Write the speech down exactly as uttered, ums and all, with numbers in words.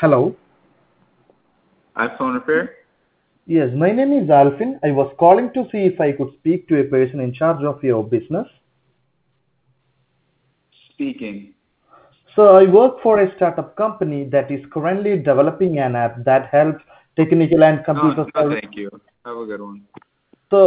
Hello. iPhone repair? Yes, my name is Alvin. I was calling to see if I could speak to a person in charge of your business. Speaking. So I work for a startup company that is currently developing an app that helps technical and No, computer no, science. thank you. Have a good one.